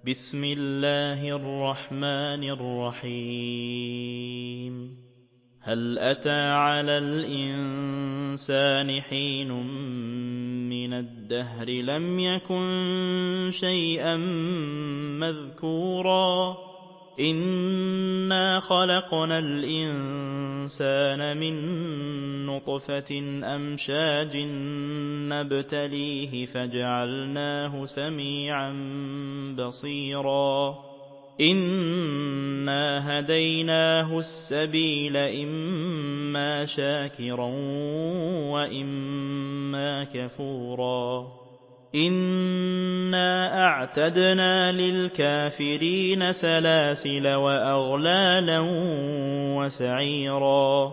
بسم الله الرحمن الرحيم هل أتى على الإنسان حين من الدهر لم يكن شيئا مذكورا إنا خلقنا الإنسان من نطفة أمشاج نبتليه فجعلناه سميعا بصيرا إنا هديناه السبيل إما شاكرا وإما كفورا إنا أعتدنا للكافرين سلاسل وأغلالا وسعيرا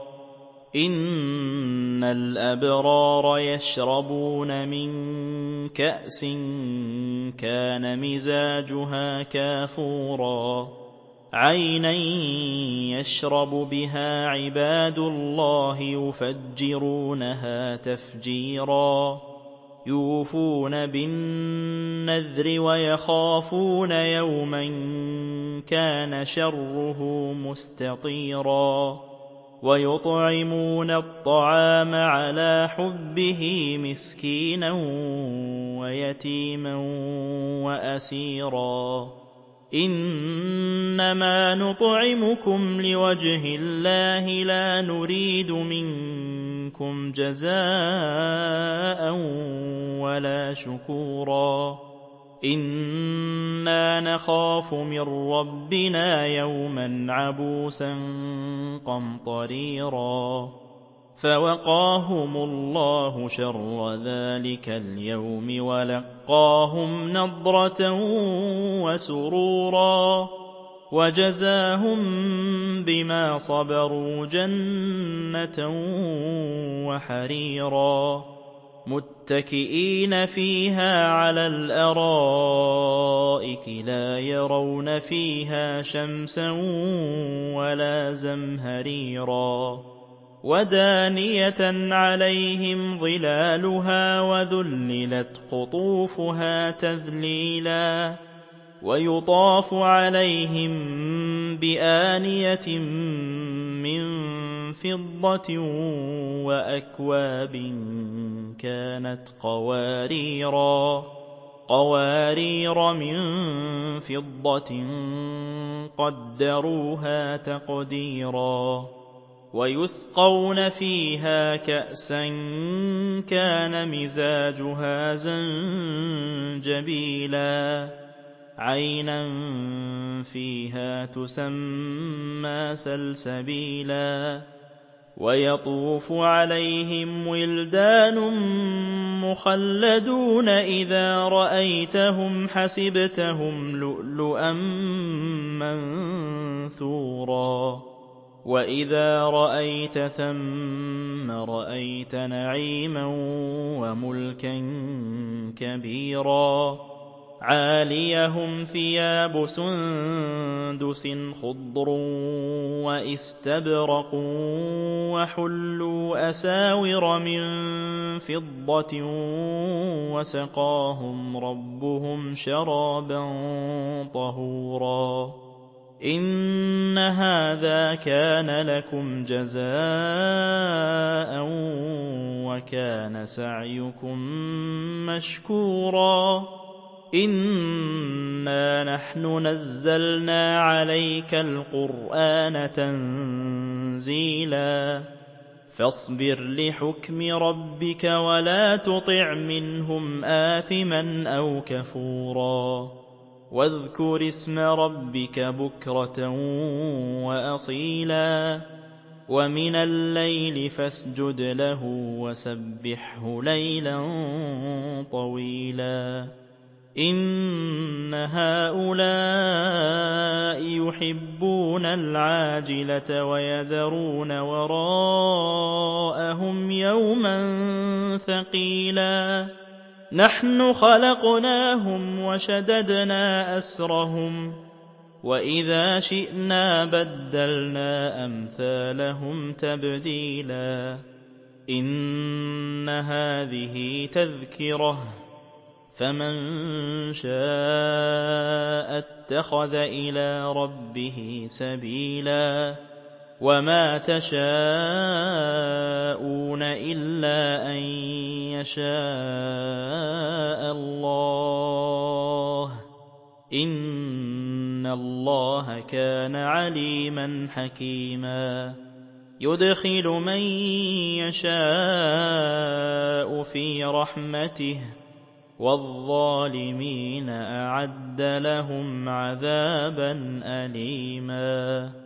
إن الأبرار يشربون من كأس كان مزاجها كافورا عينا يشرب بها عباد الله يفجرونها تفجيرا يوفون بالنذر ويخافون يوما كان شره مستطيرا ويطعمون الطعام على حبه مسكينا ويتيما وأسيرا إنما نطعمكم لوجه الله لا نريد منكم جزاء ولا شكورا إنا نخاف من ربنا يوما عبوسا قمطريرا فوقاهم الله شر ذلك اليوم ولقاهم نضرة وسرورا وجزاهم بما صبروا جنة وحريرا متكئين فيها على الأرائك لا يرون فيها شمسا ولا زمهريرا ودانية عليهم ظلالها وذللت قطوفها تذليلا ويطاف عليهم بآنية من فضة وأكواب كانت قوارير من فضة قدروها تقديرا ويسقون فيها كأسا كان مزاجها زنجبيلا عينا فيها تسمى سلسبيلا ويطوف عليهم ولدان مخلدون إذا رأيتهم حسبتهم لؤلؤا منثورا وإذا رأيت ثم رأيت نعيما وملكا كبيرا عاليهم ثياب سندس خضر وإستبرق وحلوا أساور من فضة وسقاهم ربهم شرابا طهورا إن هذا كان لكم جزاء وكان سعيكم مشكورا إنا نحن نزلنا عليك القرآن تنزيلا فاصبر لحكم ربك ولا تطع منهم آثما أو كفورا واذكر اسم ربك بكرة وأصيلا ومن الليل فاسجد له وسبحه ليلا طويلا إن هؤلاء يحبون العاجلة ويذرون وراءهم يوما ثقيلا نحن خلقناهم وشددنا أسرهم وإذا شئنا بدلنا أمثالهم تبديلا إن هذه تذكرة فمن شاء اتَّخَذَ إِلَىٰ رَبِّهِ سَبِيلًا وَمَا تَشَاءُونَ إِلَّا أَن يَشَاءَ اللَّهُ ۚ إِنَّ اللَّهَ كَانَ عَلِيمًا حَكِيمًا يُدْخِلُ مَن يَشَاءُ فِي رَحْمَتِهِ ۚ وَالظَّالِمِينَ أَعَدَّ لَهُمْ عَذَابًا أَلِيمًا